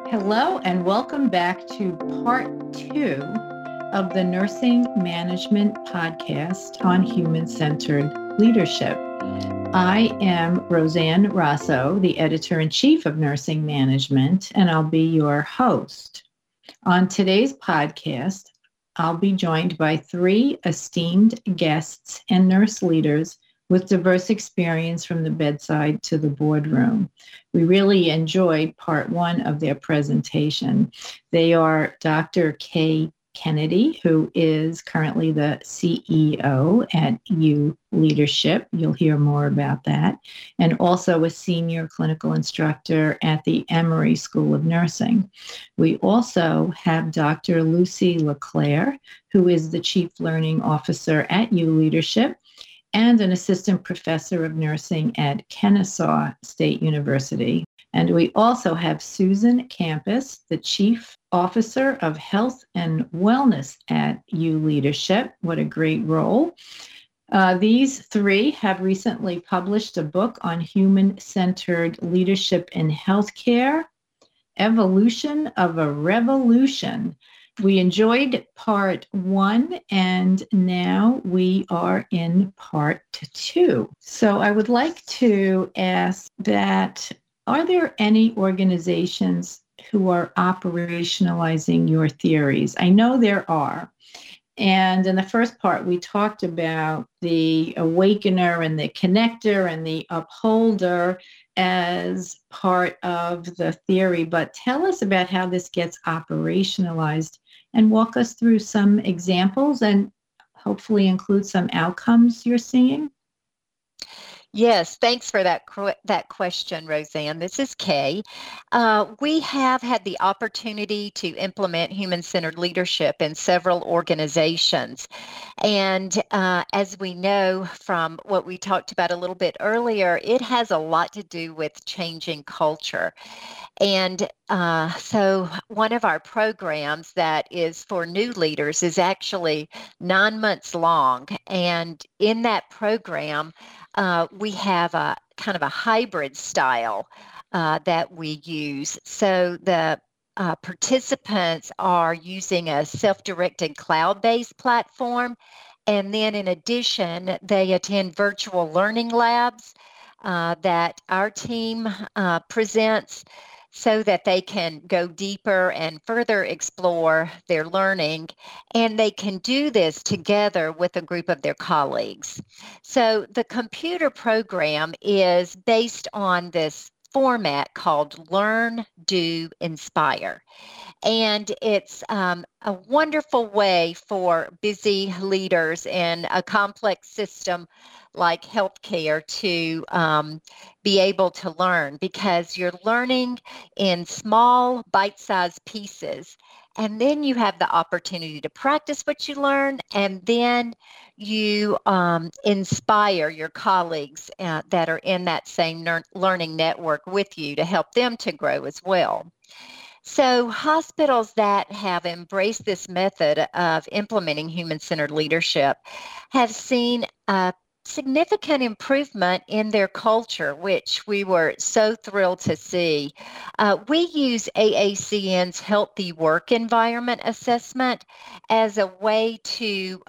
Hello, and welcome back to part 2 of the Nursing Management Podcast on Human-Centered Leadership. I am Roseanne Rosso, the Editor-in-Chief of Nursing Management, and I'll be your host. On today's podcast, I'll be joined by 3 esteemed guests and nurse leaders with diverse experience from the bedside to the boardroom. We really enjoyed part 1 of their presentation. They are Dr. Kay Kennedy, who is currently the CEO at U Leadership. You'll hear more about that. And also a senior clinical instructor at the Emory School of Nursing. We also have Dr. Lucy LeClaire, who is the Chief Learning Officer at U Leadership and an assistant professor of nursing at Kennesaw State University. And we also have Susan Campus, the Chief Officer of Health and Wellness at U Leadership. What a great role. These 3 have recently published a book on human-centered leadership in healthcare, Evolution of a Revolution. We enjoyed part 1, and now we are in part 2. So I would like to ask that, are there any organizations who are operationalizing your theories? I know there are. And in the first part, we talked about the awakener and the connector and the upholder as part of the theory. But tell us about how this gets operationalized and walk us through some examples and hopefully include some outcomes you're seeing. Yes, thanks for that question, Roseanne. This is Kay. We have had the opportunity to implement human-centered leadership in several organizations. And as we know from what we talked about a little bit earlier, it has a lot to do with changing culture. And so one of our programs that is for new leaders is actually 9 months long. And in that program, we have a kind of a hybrid style that we use. So the participants are using a self-directed cloud-based platform. And then in addition, they attend virtual learning labs that our team presents, so that they can go deeper and further explore their learning. And they can do this together with a group of their colleagues. So the computer program is based on this format called Learn, Do, Inspire. And it's a wonderful way for busy leaders in a complex system like healthcare to be able to learn, because you're learning in small bite-sized pieces. And then you have the opportunity to practice what you learn, and then you inspire your colleagues that are in that same learning network with you to help them to grow as well. So hospitals that have embraced this method of implementing human-centered leadership have seen a significant improvement in their culture, which we were so thrilled to see. We use AACN's Healthy Work Environment Assessment as a way to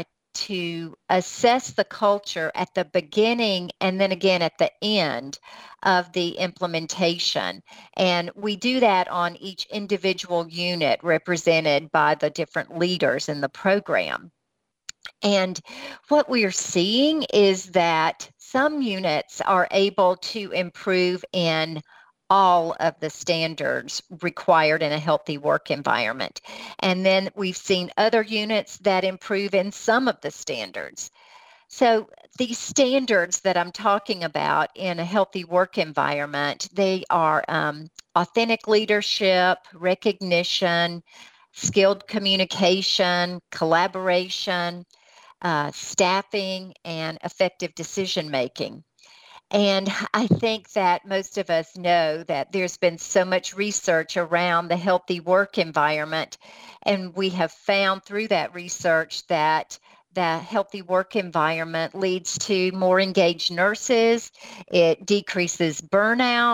assess the culture at the beginning and then again at the end of the implementation. And we do that on each individual unit represented by the different leaders in the program. And what we are seeing is that some units are able to improve in all of the standards required in a healthy work environment. And then we've seen other units that improve in some of the standards. So these standards that I'm talking about in a healthy work environment, they are authentic leadership, recognition, skilled communication, collaboration, staffing, and effective decision making. And I think that most of us know that there's been so much research around the healthy work environment, and we have found through that research that the healthy work environment leads to more engaged nurses, it decreases burnout,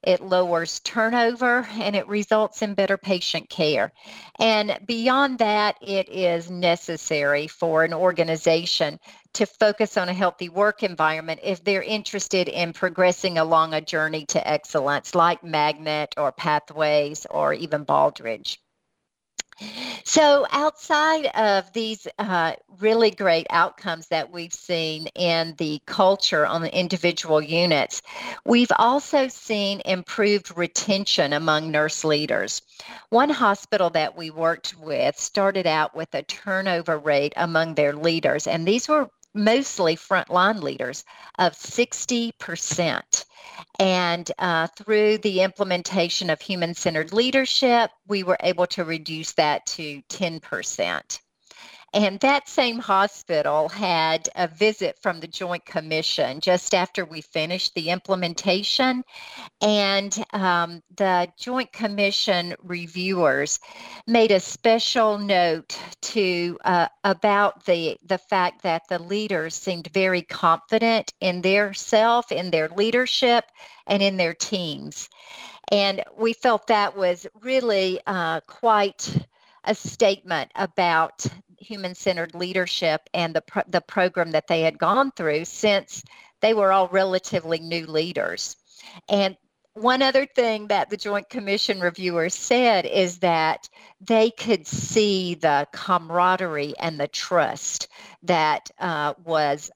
it lowers turnover, and it results in better patient care. And beyond that, it is necessary for an organization to focus on a healthy work environment if they're interested in progressing along a journey to excellence, like Magnet or Pathways or even Baldrige. So outside of these really great outcomes that we've seen in the culture on the individual units, we've also seen improved retention among nurse leaders. One hospital that we worked with started out with a turnover rate among their leaders, and these were mostly frontline leaders of 60%. And through the implementation of human-centered leadership, we were able to reduce that to 10%. And that same hospital had a visit from the Joint Commission just after we finished the implementation. And the Joint Commission reviewers made a special note to about the fact that the leaders seemed very confident in their self, in their leadership, and in their teams. And we felt that was really quite a statement about human-centered leadership and the program that they had gone through, since they were all relatively new leaders. And one other thing that the Joint Commission reviewers said is that they could see the camaraderie and the trust that was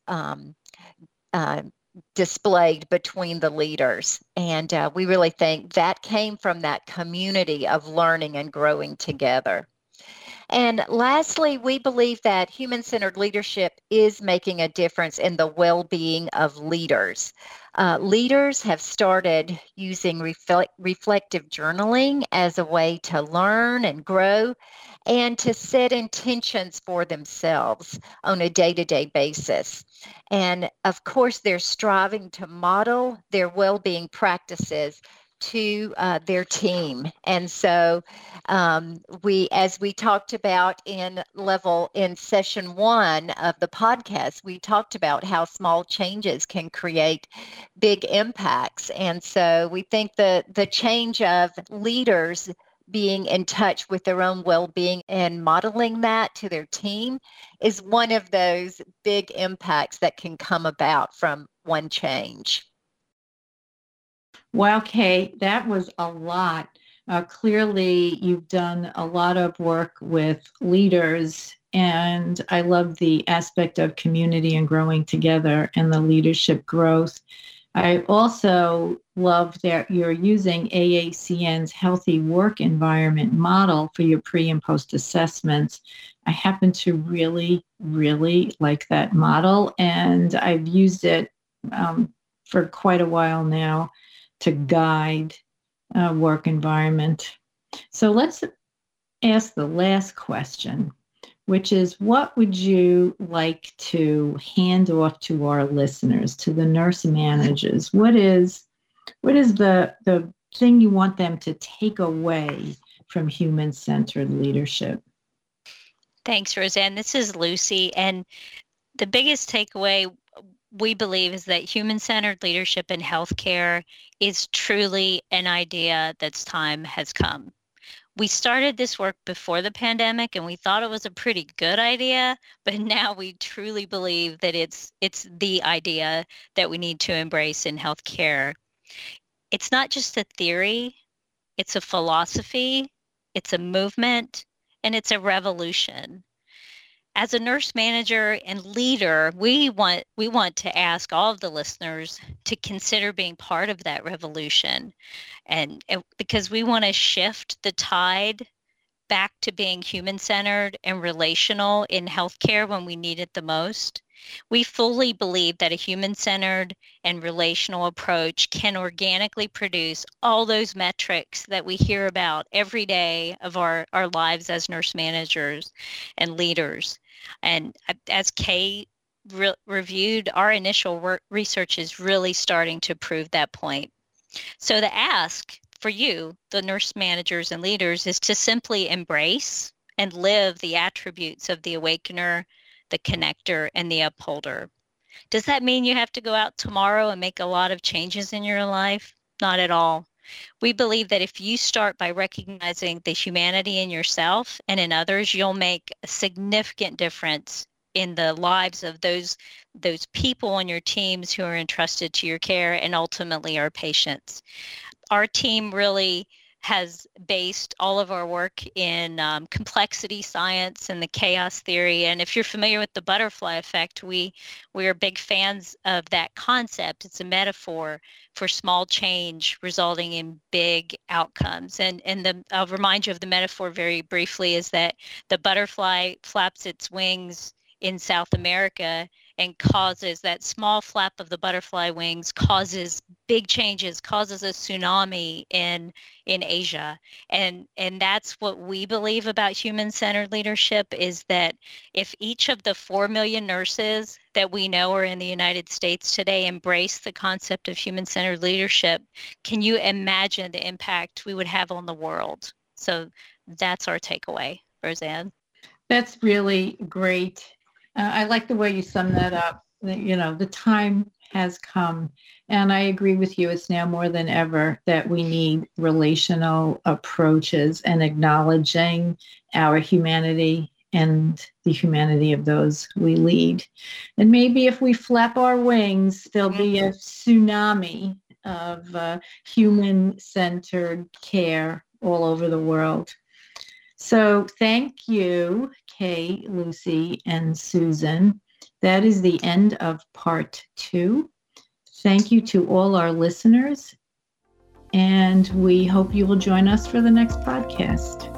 displayed between the leaders. And we really think that came from that community of learning and growing together. And lastly, we believe that human-centered leadership is making a difference in the well-being of leaders. Leaders have started using reflective journaling as a way to learn and grow and to set intentions for themselves on a day-to-day basis. And of course, they're striving to model their well-being practices to their team. And so as we talked about in session 1 of the podcast, we talked about how small changes can create big impacts. And so we think the change of leaders being in touch with their own well-being and modeling that to their team is one of those big impacts that can come about from one change. Wow, Kay, that was a lot. Clearly, you've done a lot of work with leaders, and I love the aspect of community and growing together and the leadership growth. I also love that you're using AACN's healthy work environment model for your pre and post assessments. I happen to really, really like that model, and I've used it for quite a while now to guide work environment. So let's ask the last question, which is, what would you like to hand off to our listeners, to the nurse managers? What is the thing you want them to take away from human-centered leadership? Thanks, Roseanne. This is Lucy. And the biggest takeaway we believe is that human-centered leadership in healthcare is truly an idea that's time has come. We started this work before the pandemic, and we thought it was a pretty good idea, but now we truly believe that it's the idea that we need to embrace in healthcare. It's not just a theory, it's a philosophy, it's a movement, and it's a revolution. As a nurse manager and leader, we want to ask all of the listeners to consider being part of that revolution, and because we want to shift the tide back to being human-centered and relational in healthcare when we need it the most. We fully believe that a human-centered and relational approach can organically produce all those metrics that we hear about every day of our lives as nurse managers and leaders. And as Kay reviewed, our initial research is really starting to prove that point. So the ask for you, the nurse managers and leaders, is to simply embrace and live the attributes of the awakener, the connector, and the upholder. Does that mean you have to go out tomorrow and make a lot of changes in your life? Not at all. we believe that if you start by recognizing the humanity in yourself and in others, you'll make a significant difference in the lives of those people on your teams who are entrusted to your care and ultimately our patients. Our team really has based all of our work in complexity science and the chaos theory. And if you're familiar with the butterfly effect, we are big fans of that concept. It's a metaphor for small change resulting in big outcomes. And I'll remind you of the metaphor very briefly, is that the butterfly flaps its wings in South America and causes that small flap of the butterfly wings causes big changes, causes a tsunami in Asia. And that's what we believe about human-centered leadership, is that if each of the 4 million nurses that we know are in the United States today embrace the concept of human-centered leadership, can you imagine the impact we would have on the world? So that's our takeaway, Roseanne. That's really great. I like the way you sum that up. The time has come, and I agree with you. It's now more than ever that we need relational approaches and acknowledging our humanity and the humanity of those we lead. And maybe if we flap our wings, there'll be a tsunami of human-centered care all over the world. So thank you, Kay, Lucy, and Susan. That is the end of part 2. Thank you to all our listeners, and we hope you will join us for the next podcast.